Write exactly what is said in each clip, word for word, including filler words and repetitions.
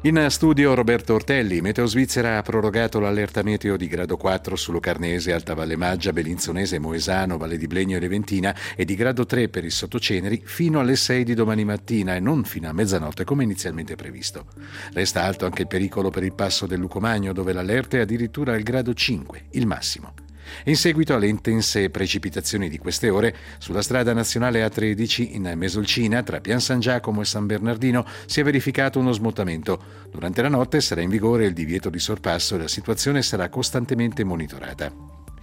In studio Roberto Ortelli. Meteo Svizzera ha prorogato l'allerta meteo di grado quattro su Locarnese, Alta Valle Maggia, Bellinzonese, Moesano, Valle di Blegno e Leventina e di grado tre per il Sottoceneri fino alle sei di domani mattina e non fino a mezzanotte come inizialmente previsto. Resta alto anche il pericolo per il passo del Lucomagno, dove l'allerta è addirittura al grado cinque, il massimo. In seguito alle intense precipitazioni di queste ore, sulla strada nazionale A tredici in Mesolcina, tra Pian San Giacomo e San Bernardino, si è verificato uno smottamento. Durante la notte sarà in vigore il divieto di sorpasso e la situazione sarà costantemente monitorata.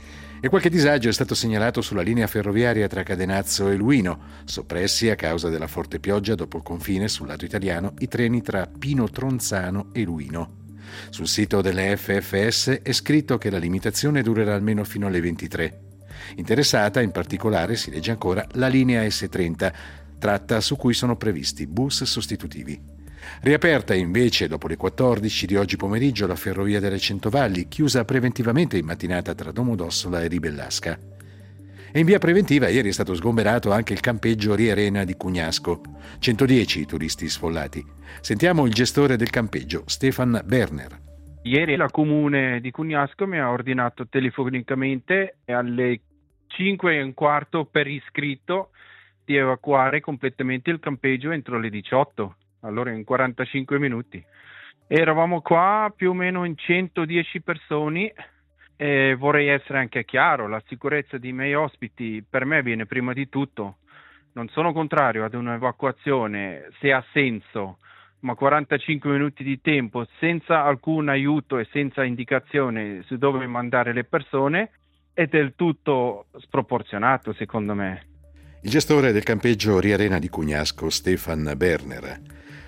E qualche disagio è stato segnalato sulla linea ferroviaria tra Cadenazzo e Luino, soppressi a causa della forte pioggia dopo il confine sul lato italiano i treni tra Pino Tronzano e Luino. Sul sito delle F F S è scritto che la limitazione durerà almeno fino alle ventitré. Interessata in particolare, si legge ancora, la linea S trenta, tratta su cui sono previsti bus sostitutivi. Riaperta invece dopo le quattordici di oggi pomeriggio la ferrovia delle Centovalli, chiusa preventivamente in mattinata tra Domodossola e Ribellasca. E in via preventiva ieri è stato sgomberato anche il campeggio Riarena di Cugnasco. centodieci i turisti sfollati. Sentiamo il gestore del campeggio, Stefan Berner. Ieri la comune di Cugnasco mi ha ordinato telefonicamente alle cinque e un quarto per iscritto di evacuare completamente il campeggio entro le diciotto, allora in quarantacinque minuti. Eravamo qua più o meno in centodieci persone. E vorrei essere anche chiaro, la sicurezza dei miei ospiti per me viene prima di tutto. Non sono contrario ad un'evacuazione se ha senso, ma quarantacinque minuti di tempo senza alcun aiuto e senza indicazione su dove mandare le persone è del tutto sproporzionato, secondo me. Il gestore del campeggio Riarena di Cugnasco, Stefan Berner.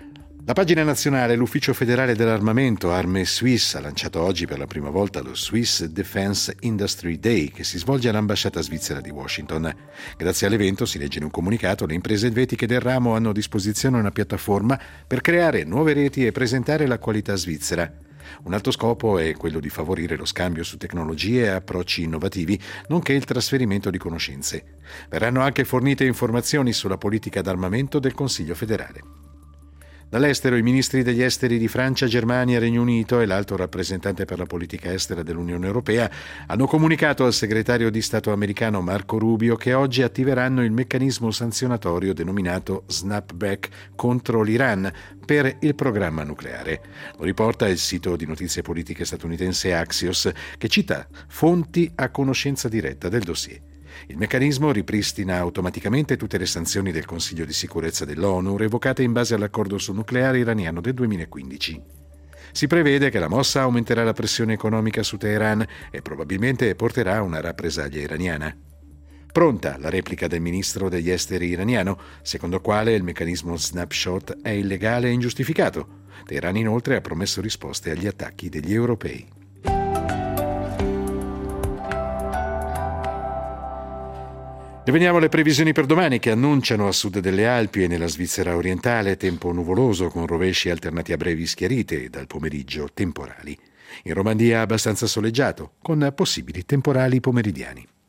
La pagina nazionale, l'Ufficio federale dell'armamento Arme Suisse ha lanciato oggi per la prima volta lo Swiss Defense Industry Day, che si svolge all'ambasciata svizzera di Washington. Grazie all'evento, si legge in un comunicato, le imprese elvetiche del ramo hanno a disposizione una piattaforma per creare nuove reti e presentare la qualità svizzera. Un altro scopo è quello di favorire lo scambio su tecnologie e approcci innovativi, nonché il trasferimento di conoscenze. Verranno anche fornite informazioni sulla politica d'armamento del Consiglio federale. Dall'estero, i ministri degli esteri di Francia, Germania, Regno Unito e l'alto rappresentante per la politica estera dell'Unione Europea hanno comunicato al segretario di Stato americano Marco Rubio che oggi attiveranno il meccanismo sanzionatorio denominato Snapback contro l'Iran per il programma nucleare. Lo riporta il sito di notizie politiche statunitense Axios, che cita fonti a conoscenza diretta del dossier. Il meccanismo ripristina automaticamente tutte le sanzioni del Consiglio di sicurezza dell'ONU revocate in base all'accordo sul nucleare iraniano del duemilaquindici. Si prevede che la mossa aumenterà la pressione economica su Teheran e probabilmente porterà a una rappresaglia iraniana. Pronta la replica del ministro degli esteri iraniano, secondo il quale il meccanismo snapshot è illegale e ingiustificato. Teheran inoltre ha promesso risposte agli attacchi degli europei. E veniamo alle previsioni per domani, che annunciano a sud delle Alpi e nella Svizzera orientale tempo nuvoloso con rovesci alternati a brevi schiarite e dal pomeriggio temporali. In Romandia abbastanza soleggiato, con possibili temporali pomeridiani.